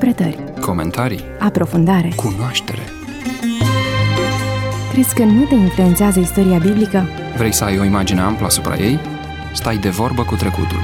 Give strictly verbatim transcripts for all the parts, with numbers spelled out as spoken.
Interpretări, comentarii, aprofundare, cunoaștere. Crezi că nu te influențează istoria biblică? Vrei să ai o imagine amplă asupra ei? Stai de vorbă cu trecutul.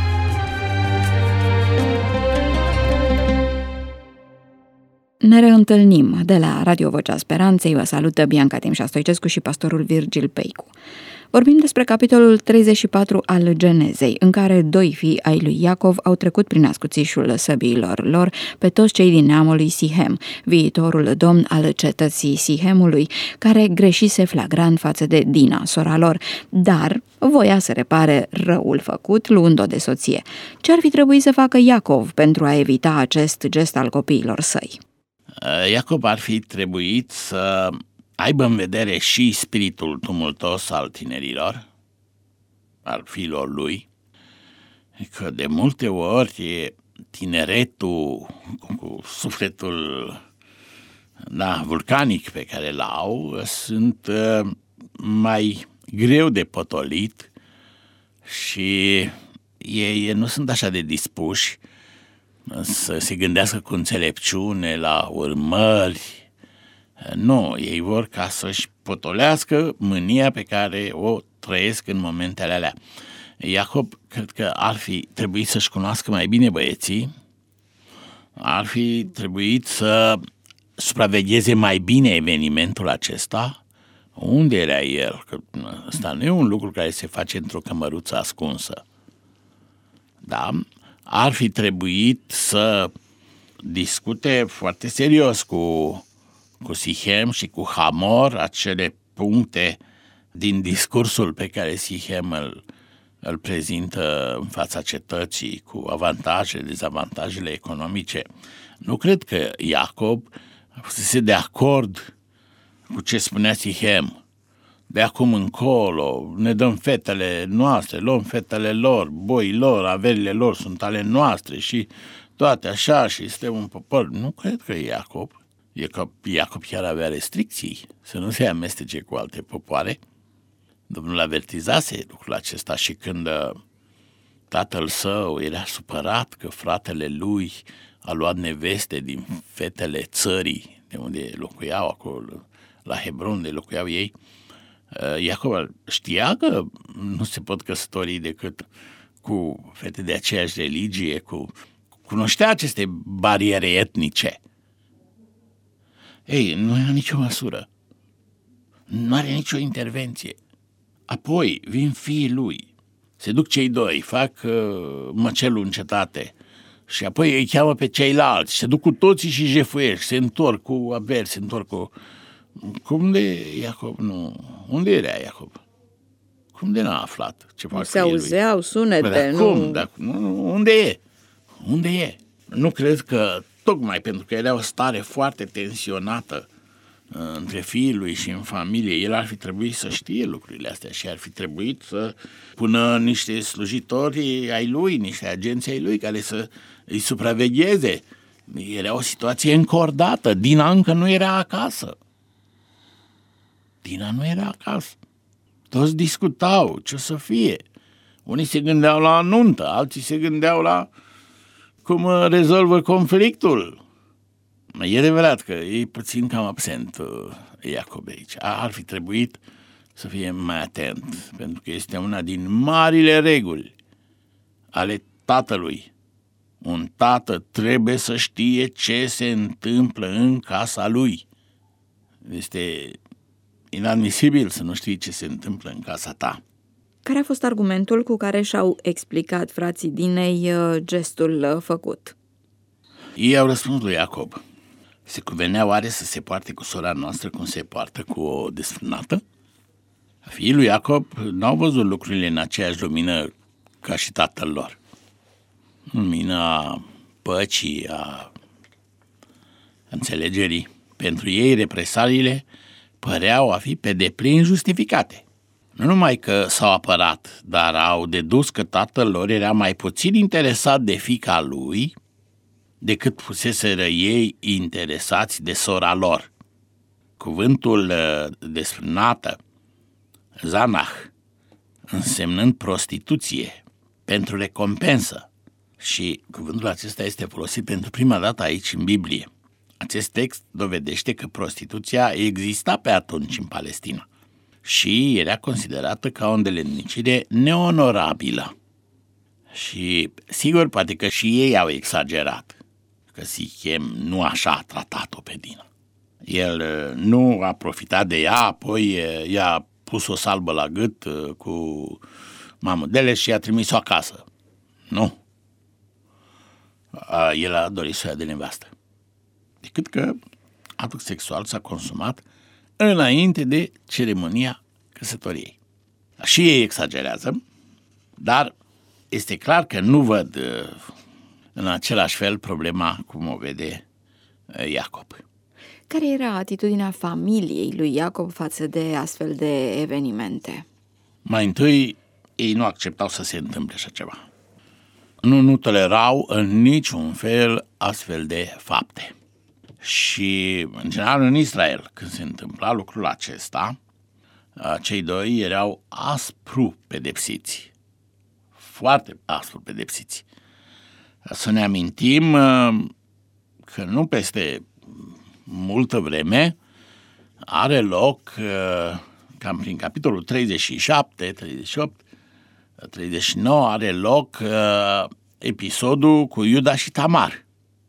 Ne reîntâlnim de la Radio Vocea Speranței. Vă salută Bianca Timșa Stoicescu și pastorul Virgil Peicu. Vorbim despre capitolul treizeci și patru al Genezei, în care doi fii ai lui Iacov au trecut prin ascuțișul săbiilor lor pe toți cei din neamul lui Sihem, viitorul domn al cetății Sihemului, care greșise flagrant față de Dina, sora lor, dar voia să repare răul făcut, luând-o de soție. Ce ar fi trebuit să facă Iacov pentru a evita acest gest al copiilor săi? Iacov ar fi trebuit să aibă în vedere și spiritul tumultos al tinerilor, al fiilor lui, că de multe ori tineretul cu sufletul da, vulcanic pe care l-au sunt mai greu de potolit și ei nu sunt așa de dispuși să se gândească cu înțelepciune la urmări. Nu, ei vor ca să-și potolească mânia pe care o trăiesc în momentele alea. Iacob cred că ar fi trebuit să-și cunoască mai bine băieții, ar fi trebuit să supravegheze mai bine evenimentul acesta. Unde era el? Că ăsta nu e un lucru care se face într-o cămăruță ascunsă. Da? Ar fi trebuit să discute foarte serios cu cu Sihem și cu Hamor acele puncte din discursul pe care Sihem îl, îl prezintă în fața cetății, cu avantajele, dezavantajele economice. Nu cred că Iacob fusese de acord cu ce spunea Sihem. De acum încolo ne dăm fetele noastre, luăm fetele lor, boii lor, averile lor sunt ale noastre și toate așa și suntem un popor. Nu cred că Iacob. Iacob chiar avea restricții să nu se amestece cu alte popoare. Domnul avertizase lucrul acesta și când tatăl său era supărat că fratele lui a luat neveste din fetele țării de unde locuiau acolo, la Hebron, unde locuiau ei, Iacob știa că nu se pot căsători decât cu fete de aceeași religie, cu cunoștea aceste bariere etnice. Ei, nu era nicio măsură, nu are nicio intervenție. Apoi vin fiii lui, se duc cei doi, fac uh, măcelul în cetate și apoi îi cheamă pe ceilalți, se duc cu toții și jefuiesc, se întorc cu averi, se întorc cu... Cum de Iacob nu... Unde era Iacob? Cum de n-a aflat ce fac se auzeau lui? Sunete, Bă, nu... Cum? Dar, nu... Unde e? Unde e? Nu cred că... Tocmai pentru că era o stare foarte tensionată uh, între fiii lui și în familie, el ar fi trebuit să știe lucrurile astea și ar fi trebuit să pună niște slujitori ai lui, niște agenți ai lui care să îi supravegheze. Era o situație încordată, Dina încă nu era acasă. Dina nu era acasă. Toți discutau ce o să fie. Unii se gândeau la nuntă, alții se gândeau la cum rezolvă conflictul. E adevărat că e puțin cam absent Iacob aici. Ar fi trebuit să fie mai atent, pentru că este una din marile reguli ale tatălui. Un tată trebuie să știe ce se întâmplă în casa lui. Este inadmisibil să nu știi ce se întâmplă în casa ta. Care a fost argumentul cu care și-au explicat frații Dinei gestul făcut? Ei au răspuns lui Iacob. Se cuvenea oare să se poarte cu sora noastră cum se poartă cu o desfrânată? Fiii lui Iacob n-au văzut lucrurile în aceeași lumină ca și tatăl lor. Lumina păcii, a înțelegerii. Pentru ei represaliile păreau a fi pe deplin justificate. Nu numai că s-au apărat, dar au dedus că tatăl lor era mai puțin interesat de fiica lui decât fuseseră ei interesați de sora lor. Cuvântul desfrânată, zanah, însemnând prostituție, pentru recompensă, Și cuvântul acesta este folosit pentru prima dată aici în Biblie. Acest text dovedește că prostituția exista pe atunci în Palestina și era considerată ca o îndeletnicire neonorabilă. Și sigur, poate că și ei au exagerat, că Sichem nu așa a tratat-o pe Dina. El nu a profitat de ea, apoi i-a pus o salbă la gât cu mamădele și i-a trimis-o acasă. Nu. El a dorit să o ia de nevastă. Decât că actul sexual s-a consumat înainte de ceremonia căsătoriei. Și ei exagerează, dar este clar că nu văd în același fel problema cum o vede Iacob. Care era atitudinea familiei lui Iacob față de astfel de evenimente? Mai întâi, ei nu acceptau să se întâmple așa ceva. Nu, nu tolerau în niciun fel astfel de fapte. Și, în general, în Israel, când se întâmpla lucrul acesta, cei doi erau aspru pedepsiți. Foarte aspru pedepsiți. Să ne amintim că nu peste multă vreme are loc, cam prin capitolul treizeci și șapte, treizeci și opt, treizeci și nouă, are loc episodul cu Iuda și Tamar.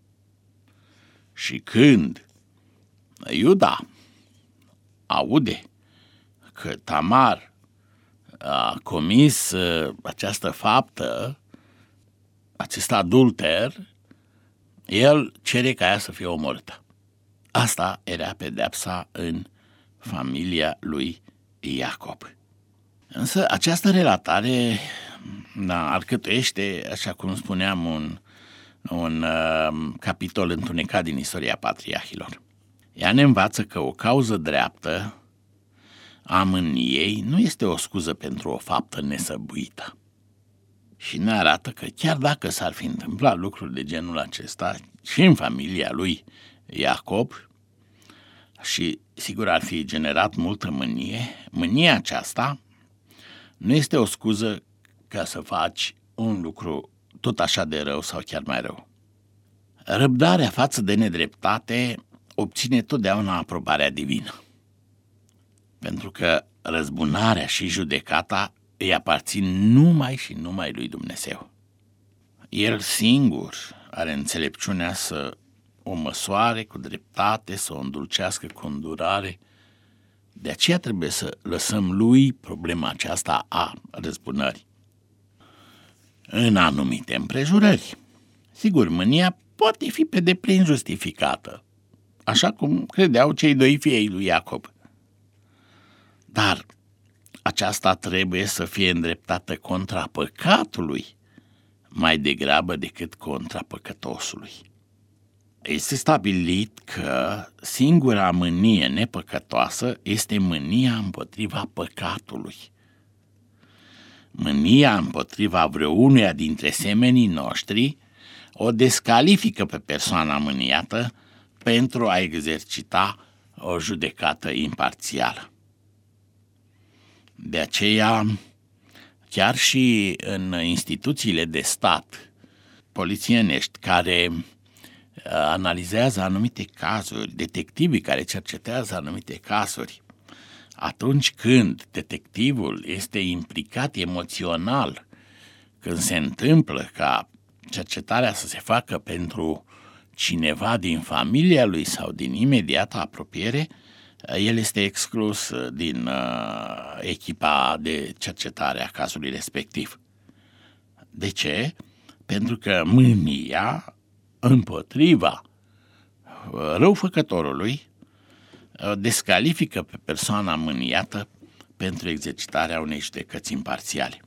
Și când Iuda aude că Tamar a comis această faptă, acest adulter, el cere ca ea să fie omorâtă. Asta era pedeapsa în familia lui Iacob. Însă această relatare da, alcătuiește, așa cum spuneam, un, un uh, capitol întunecat din istoria patriarhilor. Ea ne învață că o cauză dreaptă a mâniei nu este o scuză pentru o faptă nesăbuită. Și ne arată că chiar dacă s-ar fi întâmplat lucruri de genul acesta și în familia lui Iacob, și sigur ar fi generat multă mânie, mânia aceasta nu este o scuză ca să faci un lucru tot așa de rău sau chiar mai rău. Răbdarea față de nedreptate obține totdeauna aprobarea divină, pentru că răzbunarea și judecata îi aparțin numai și numai lui Dumnezeu. El singur are înțelepciunea să o măsoare cu dreptate, să o îndulcească cu îndurare. De aceea trebuie să lăsăm lui problema aceasta a răzbunării. În anumite împrejurări, sigur, mânia poate fi pe deplin justificată, așa cum credeau cei doi fiei lui Iacob. Dar aceasta trebuie să fie îndreptată contra păcatului, mai degrabă decât contra păcătosului. Este stabilit că singura mânie nepăcătoasă este mânia împotriva păcatului. Mânia împotriva vreunuia dintre semenii noștri o descalifică pe persoana mâniată pentru a exercita o judecată imparțială. De aceea, chiar și în instituțiile de stat polițienești care analizează anumite cazuri, detectivii care cercetează anumite cazuri, atunci când detectivul este implicat emoțional, când se întâmplă ca cercetarea să se facă pentru cineva din familia lui sau din imediata apropiere, el este exclus din uh, echipa de cercetare a cazului respectiv. De ce? Pentru că mânia împotriva răufăcătorului descalifică pe persoana mâniată pentru exercitarea unei judecăți imparțiale.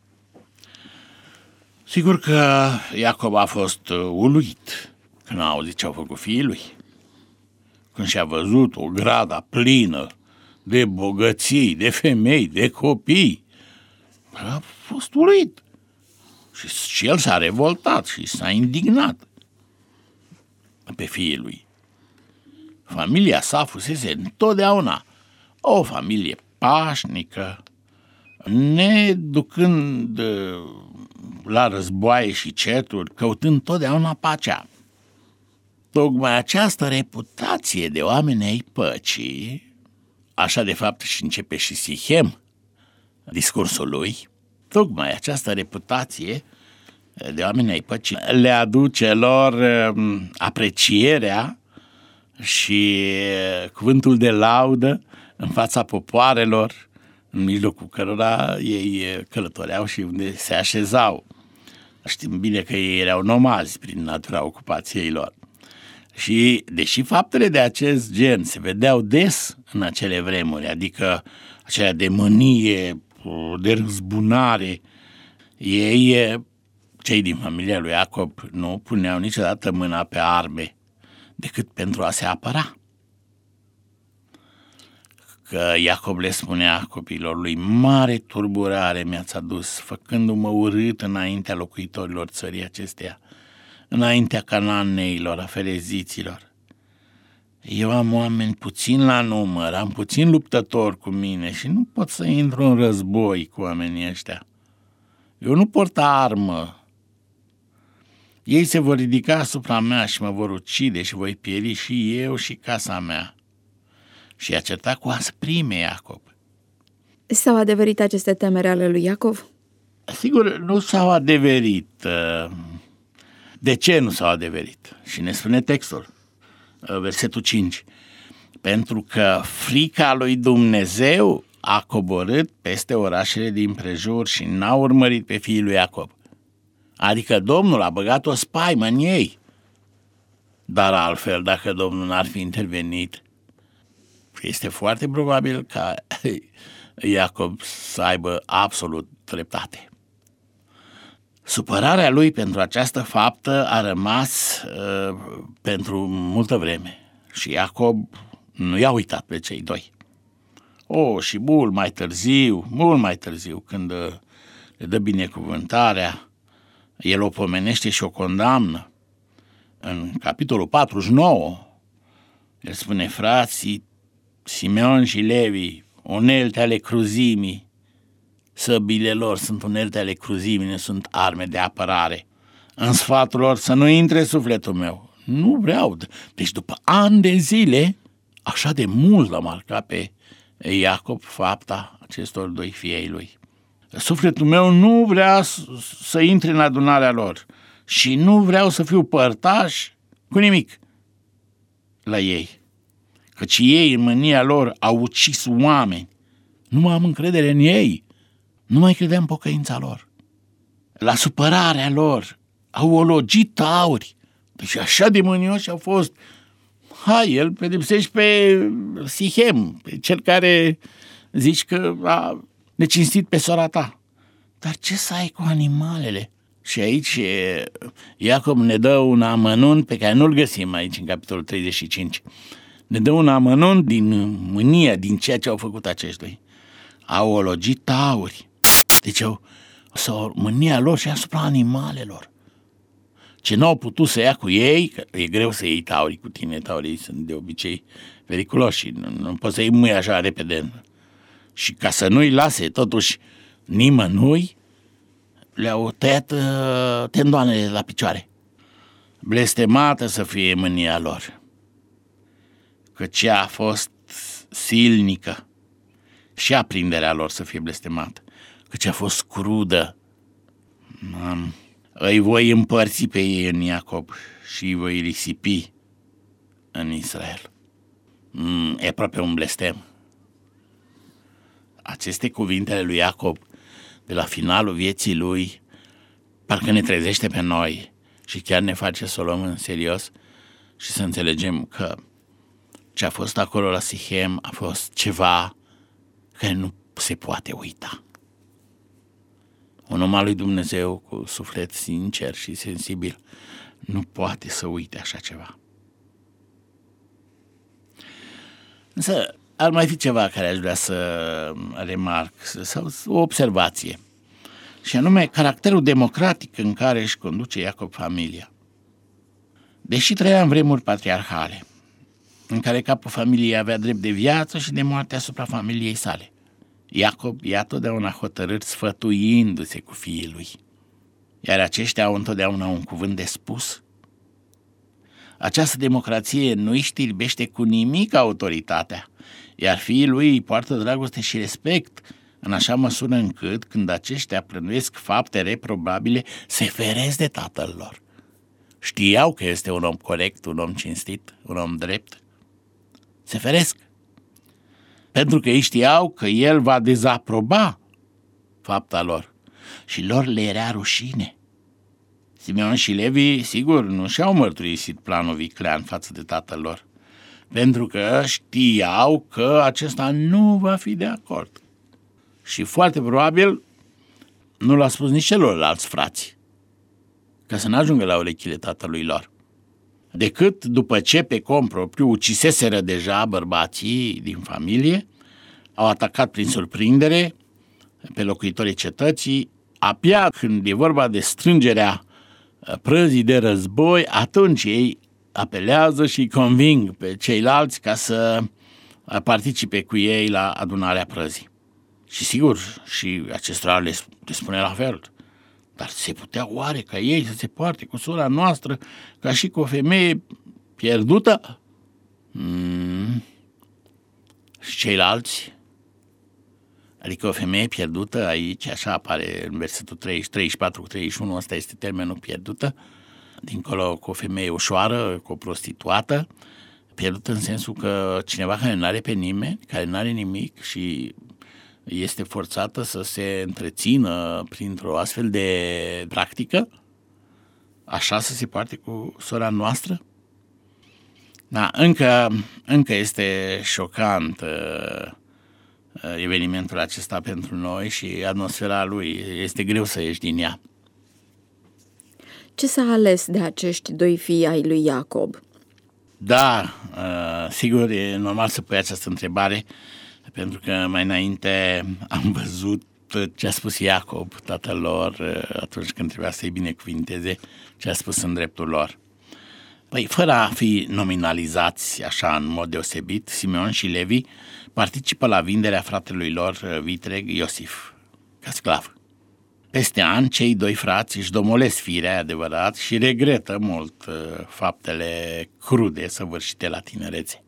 Sigur că Iacob a fost uluit când a auzit ce au făcut fiii lui. Când și-a văzut o grada plină de bogății, de femei, de copii, a fost uluit. Și, și el s-a revoltat și s-a indignat pe fiii lui. Familia sa fusese întotdeauna o familie pașnică, ne ducând la războaie și certuri, căutând totdeauna pacea. Tocmai această reputație de oameni ai păcii, așa de fapt și începe și Sichem discursul lui, tocmai această reputație de oameni ai păcii le aduce lor aprecierea și cuvântul de laudă în fața popoarelor, în mijlocul cărora ei călătoreau și unde se așezau. Știm bine că ei erau nomazi prin natura ocupației lor. Și deși faptele de acest gen se vedeau des în acele vremuri, adică acelea de mânie, de răzbunare, ei, cei din familia lui Iacob, nu puneau niciodată mâna pe arme decât pentru a se apăra. Că Iacob le spunea copiilor lui: mare turburare mi-ați adus, făcându-mă urât înaintea locuitorilor țării acesteia, înaintea cananeilor, a fereziților. Eu am oameni puțin la număr, am puțin luptători cu mine și nu pot să intru în război cu oamenii ăștia. Eu nu port armă. Ei se vor ridica asupra mea și mă vor ucide și voi pieri și eu și casa mea. Și a certat cu asprime Iacob. S-au adeverit aceste temeri ale lui Iacov? Sigur, nu s-au adeverit. De ce nu s-au adeverit? Și ne spune textul, versetul cinci. Pentru că frica lui Dumnezeu a coborât peste orașele din prejur și n-a urmărit pe fiii lui Iacob. Adică Domnul a băgat o spaimă în ei. Dar altfel, dacă Domnul n-ar fi intervenit, este foarte probabil ca Iacob să aibă absolut dreptate. Supărarea lui pentru această faptă a rămas uh, pentru multă vreme și Iacob nu i-a uitat pe cei doi. O, și mult mai târziu, mult mai târziu, când uh, le dă binecuvântarea, el o pomenește și o condamnă. În capitolul patruzeci și nouă, el spune: frații Simeon și Levi, unelte ale cruzimii, săbile lor sunt unelte ale cruzimii, nu sunt arme de apărare. În sfatul lor să nu intre sufletul meu. Nu vreau. Deci după ani de zile, așa de mult l-a marcat pe Iacob fapta acestor doi fii ai lui. Sufletul meu nu vrea să intre în adunarea lor și nu vreau să fiu părtaș cu nimic la ei. Căci ei, în mânia lor, au ucis oameni. Nu mai am încredere în ei. Nu mai credeam în pocăința lor. La supărarea lor au ologit tauri. Deci așa de mânioși au fost. Hai, el pedepsești pe Sichem, pe cel care zici că a necinstit pe sora ta. Dar ce să ai cu animalele? Și aici Iacob ne dă un amănunt pe care nu-l găsim aici în capitolul treizeci și cinci. Ne dă un amănunt din mânia, din ceea ce au făcut acești doi. Au ologit tauri. Deci au, sau mânia lor și asupra animalelor. Ce n-au putut să ia cu ei, că e greu să iei tauri cu tine, taurii sunt de obicei periculoși și nu, nu poți să iei mâini așa repede. Și ca să nu-i lase totuși nimănui, le-au tăiat uh, tendoanele la picioare. Blestemată să fie mânia lor, căci a fost silnică, și aprinderea lor să fie blestemată, căci a fost crudă. Mam, îi voi împărți pe ei în Iacob și îi voi risipi în Israel. Mm, e aproape un blestem. Aceste cuvinte ale lui Iacob de la finalul vieții lui parcă ne trezește pe noi și chiar ne face să o luăm în serios și să înțelegem că ce a fost acolo la Sichem a fost ceva care nu se poate uita. Un om al lui Dumnezeu cu suflet sincer și sensibil nu poate să uite așa ceva. Însă ar mai fi ceva care aș vrea să remarc, sau o observație, și anume caracterul democratic în care își conduce Iacob familia. Deși trăia în vremuri patriarhale, în care capul familiei avea drept de viață și de moarte asupra familiei sale, Iacob ia totdeauna hotărât sfătuindu-se cu fiii lui, iar aceștia au întotdeauna un cuvânt de spus. Această democrație nu îi știrbește cu nimic autoritatea, iar fiii lui îi poartă dragoste și respect, în așa măsură încât, când aceștia plănuiesc fapte reprobabile, se feresc de tatăl lor. Știau că este un om corect, un om cinstit, un om drept. Se feresc, pentru că ei știau că el va dezaproba fapta lor și lor le era rușine. Simeon și Levi, sigur, nu și-au mărturisit planul viclean față de tatăl lor, pentru că știau că acesta nu va fi de acord. Și foarte probabil nu l-a spus nici celorlalți frați, ca să n-ajungă la urechile tatălui lor. Decât după ce pe cont propriu uciseseră deja bărbații din familie, au atacat prin surprindere pe locuitorii cetății. Abia când e vorba de strângerea prăzii de război, atunci ei apelează și îi conving pe ceilalți ca să participe cu ei la adunarea prăzii. Și sigur, și acestora le spune la fel. Dar se putea oare ca ei să se poarte cu sora noastră ca și cu o femeie pierdută? Mm. Și ceilalți? Adică o femeie pierdută, aici așa apare în versetul treizeci, treizeci și patru cu treizeci și unu, ăsta este termenul pierdută, dincolo cu o femeie ușoară, cu o prostituată, pierdută în sensul că cineva care nu are pe nimeni, care nu are nimic și este forțată să se întrețină printr-o astfel de practică, așa să se poarte cu sora noastră? Da, încă, încă este șocant uh, evenimentul acesta pentru noi și atmosfera lui, este greu să ieși din ea. Ce s-a ales de acești doi fii ai lui Iacob? Da, uh, sigur, e normal să pui această întrebare, pentru că mai înainte am văzut ce a spus Iacob, tatăl lor, atunci când trebuia să-i binecuvinteze, ce a spus în dreptul lor. Păi, fără a fi nominalizați așa în mod deosebit, Simeon și Levi participă la vinderea fratelui lor vitreg Iosif, ca sclav. Peste ani, cei doi frați își domolesc firea, adevărat, și regretă mult faptele crude săvârșite la tinerețe.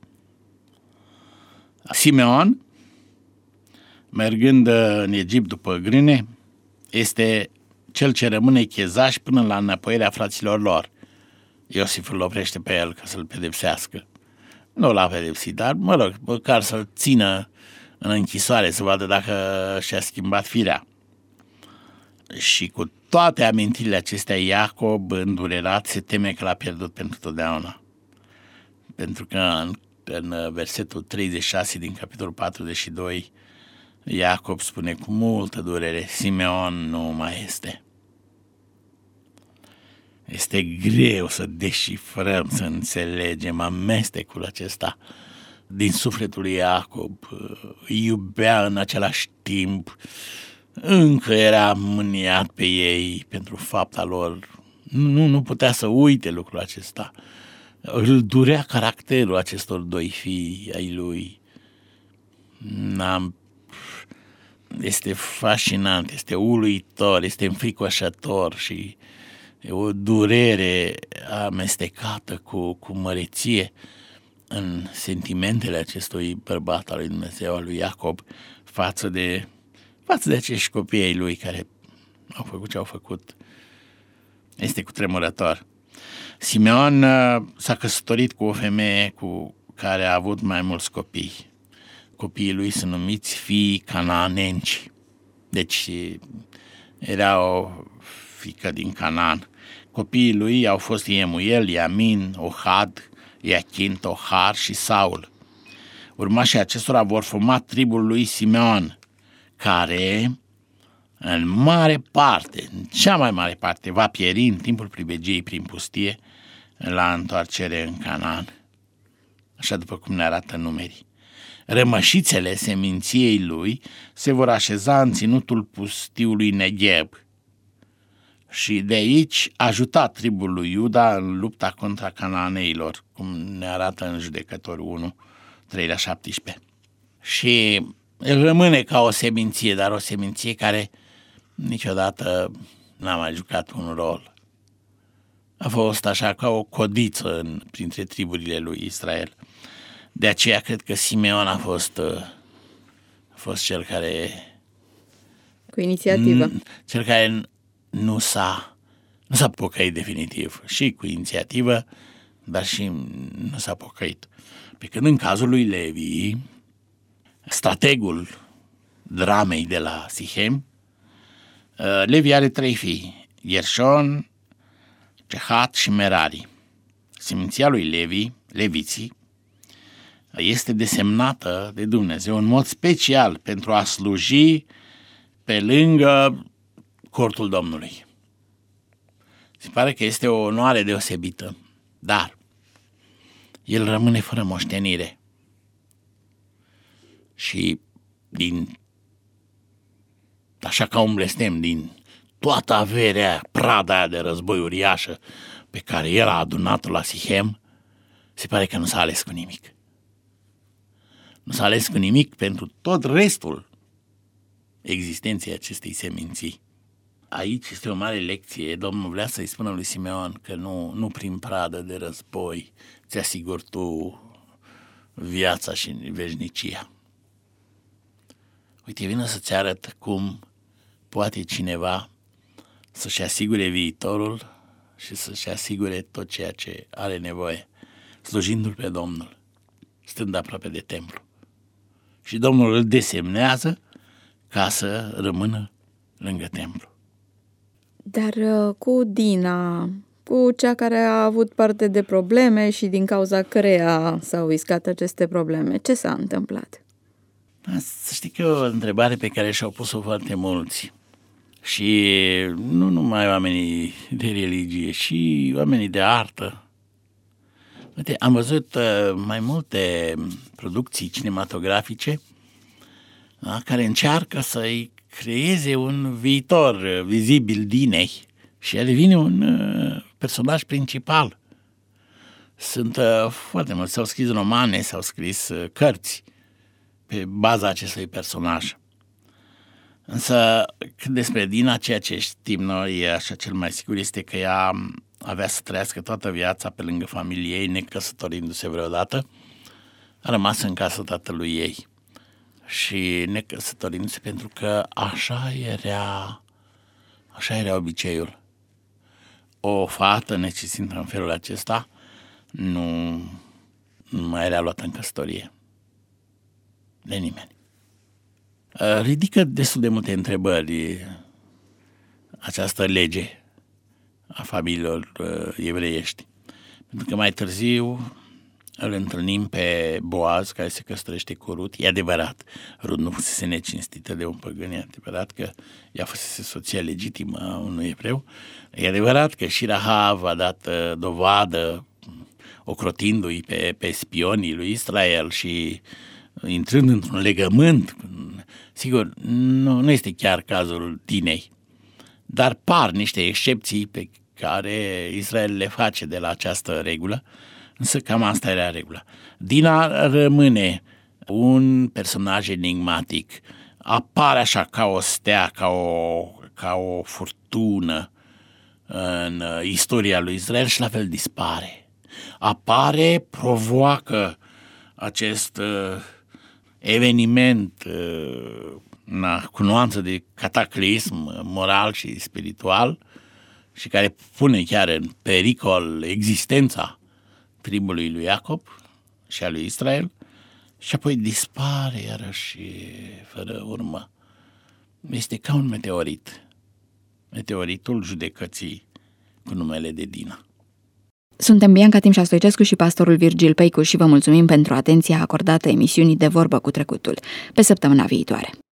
Simeon, mergând în Egipt după grâne, este cel ce rămâne chezaș până la înăpoirea fraților lor. Iosif îl oprește pe el ca să-l pedepsească. Nu l-a pedepsit, dar, mă rog, măcar să-l țină în închisoare, să vadă dacă și-a schimbat firea. Și cu toate amintirile acestea, Iacob, îndurerat, se teme că l-a pierdut pentru totdeauna. Pentru că în, în versetul treizeci și șase din capitolul patruzeci și doi, Iacob spune cu multă durere, Simeon nu mai este. Este greu să deșifrăm, să înțelegem amestecul acesta din sufletul lui Iacob. Îi iubea în același timp, încă era mâniat pe ei pentru fapta lor. Nu, nu putea să uite lucrul acesta. Îl durea caracterul acestor doi fii ai lui. N-am... Este fascinant, este uluitor, este înfricoșător și e o durere amestecată cu, cu măreție în sentimentele acestui bărbat al lui Dumnezeu, al lui Iacob, față de, față de acești copii ai lui care au făcut ce au făcut. Este cutremurător. Simeon s-a căsătorit cu o femeie cu care a avut mai mulți copii. Copiii lui sunt numiți fii canaanenci. Deci era o fiică din Canaan. Copiii lui au fost Iemuel, Iamin, Ohad, Iachin, Tohar și Saul. Urmașii acestora vor forma tribul lui Simeon, care în mare parte, în cea mai mare parte, va pieri în timpul pribegiei prin pustie la întoarcere în Canaan. Așa după cum ne arată numerii. Rămășițele seminției lui se vor așeza în ținutul pustiului Negheb și de aici ajuta tribul lui Iuda în lupta contra canaaneilor, cum ne arată în Judecători unu, trei la șaptesprezece. Și El rămâne ca o seminție, dar o seminție care niciodată n-a mai jucat un rol. A fost așa ca o codiță în, printre triburile lui Israel. De aceea cred că Simeon a fost, a fost cel care... Cu inițiativă. Cel care nu s-a, nu s-a pocăit definitiv. Și cu inițiativă, dar și nu s-a pocăit. Pe când în cazul lui Levi, strategul dramei de la Sichem, Levi are trei fii, Gershon, Cehat și Merari. Seminția lui Levi, leviții, este desemnată de Dumnezeu în mod special pentru a sluji pe lângă cortul Domnului. Se pare că este o onoare deosebită, dar el rămâne fără moștenire. Și din, așa ca un blestem, din toată averea, prada aia de război uriașă pe care el a adunat-o la Sichem, se pare că nu s-a ales cu nimic. Nu s-a ales cu nimic pentru tot restul existenței acestei seminții. Aici este o mare lecție. Domnul vrea să-i spună lui Simeon că nu, nu prin pradă de război ți asiguri tu viața și veșnicia. Uite, vină să-ți arăt cum poate cineva să-și asigure viitorul și să-și asigure tot ceea ce are nevoie, slujindu-L pe Domnul, stând aproape de templu. Și Domnul îl desemnează ca să rămână lângă templu. Dar cu Dina, cu cea care a avut parte de probleme și din cauza căreia s-au iscat aceste probleme, ce s-a întâmplat? Să știi că e o întrebare pe care și-au pus-o foarte mulți. Și nu numai oamenii de religie, și oamenii de artă. Uite, am văzut uh, mai multe producții cinematografice, da, care încearcă să-i creeze un viitor vizibil Dinei și ea devine un uh, personaj principal. Sunt uh, foarte mulți, s-au scris romane, s-au scris uh, cărți pe baza acestui personaj. Însă, cât despre Dina, ceea ce știm noi, așa cel mai sigur, este că ea avea să trăiască toată viața pe lângă familie ei, necăsătorindu-se vreodată, a rămas în casa tatălui ei și necăsătorindu-se pentru că așa era, așa era obiceiul. O fată necesită în felul acesta nu, nu mai era luată în căsătorie de nimeni. Ridică destul de multe întrebări această lege a familiilor evreiești. Pentru că mai târziu îl întâlnim pe Boaz, care se căsătorește cu Rut. E adevărat, Rut nu fusese necinstită de un păgân, e adevărat că ea fusese soția legitimă a unui evreu. E adevărat că și Rahav a dat dovadă ocrotindu-i pe, pe spionii lui Israel și intrând într-un legământ. Sigur, nu, nu este chiar cazul Dinei, dar par niște excepții pe care Israel le face de la această regulă, însă cam asta era regula. Dina rămâne un personaj enigmatic, apare așa ca o stea, ca o, ca o furtună în istoria lui Israel și la fel dispare. Apare, provoacă acest uh, eveniment uh, na, cu nuanță de cataclism moral și spiritual și care pune chiar în pericol existența tribului lui Iacob și a lui Israel și apoi dispare iarăși fără urmă. Este ca un meteorit, meteoritul judecății cu numele de Dina. Suntem Bianca Timșa Stoicescu și pastorul Virgil Peicu și vă mulțumim pentru atenția acordată emisiunii De Vorbă cu Trecutul. Pe săptămâna viitoare!